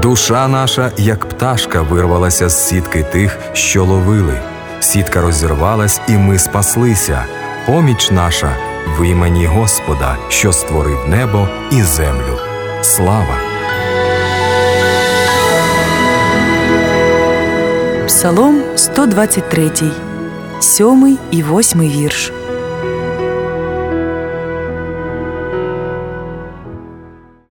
Душа наша, як пташка, вирвалася з сітки тих, що ловили. Сітка розірвалась, і ми спаслися. Поміч наша в імені Господа, що створив небо і землю. Слава! Псалом 123, 7 і 8 вірш.